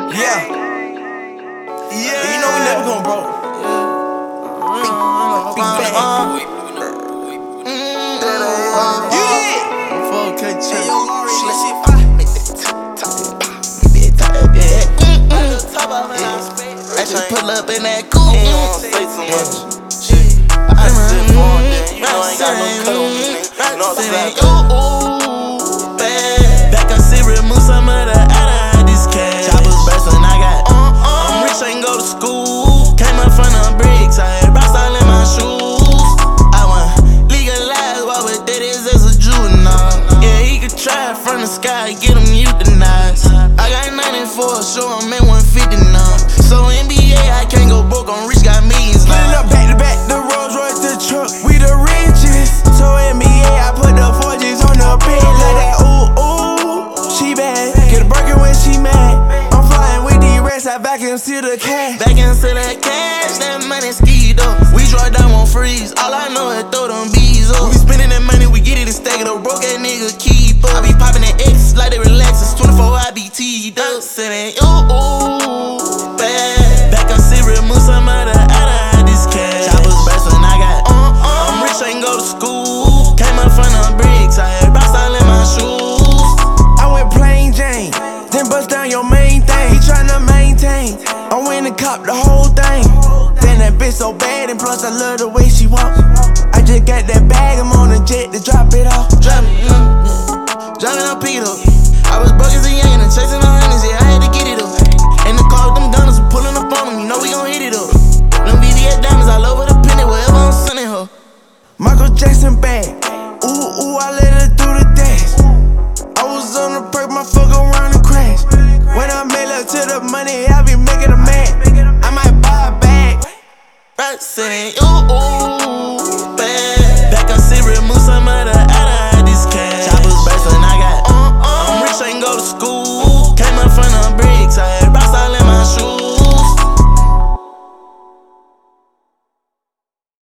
Yeah. Yeah. You know we never gon' broke. Big bag. You did. 4K check. I just pull up in that coupe. You don't say too much. I sit for it, you know I ain't got no cut on me. You know what I'm saying? Ooh, bad. Back on Siri, move some of the out of this cash. Choppers burstin', I got. I'm rich, I ain't go to school. Came up from the bricks, I had rocks all in my shoes. I want legalize what we did is as a juvenile. Yeah, he could try it from the sky, get him euthanized. I got 94, so I'm at 150 now. So NBA, I can't go broke, on rich, got millions now. Pulling up back to back, the Rolls Royce, the truck, we the richest. So NBA, I put the 4Gs on the bed. Like that, ooh, ooh, she bad. Get a burger when she mad. I'm flying with these racks, I back into the cash. Back into that cash, that money skied up. We draw down, won't freeze. All I know is throw them bees up. We spending that money, we get it and stack it up. Broke that nigga, keep up. I be popping that X like they relaxes. 24, I be teed up. Sitting, ooh, bad. Back on Siri, move some of the out of this cash. Choppers burstin', I got. I'm rich, I ain't go to school. Came up from the bricks, I had rocks all in my shoes. I went plain Jane, then bust down your main thing. He tryna maintain. I went and cop the whole thing. Then that bitch so bad, and plus I love the way she walk. I just got that bag, I'm on a jet to drop it off. Driving up Peter. I was broke as a young and chasing the hundreds, yeah, I had to get it up. In the car with them gunners, we pulling up on them, you know we gon' hit it up. Them VVS diamonds all over the penny, wherever I'm sending her. Michael Jackson bag. Ooh, I let her do the dance. I was on the perk, my fuck around and crash. When I made love to the money, I be making a man. I might buy a bag. Right, saying, ooh.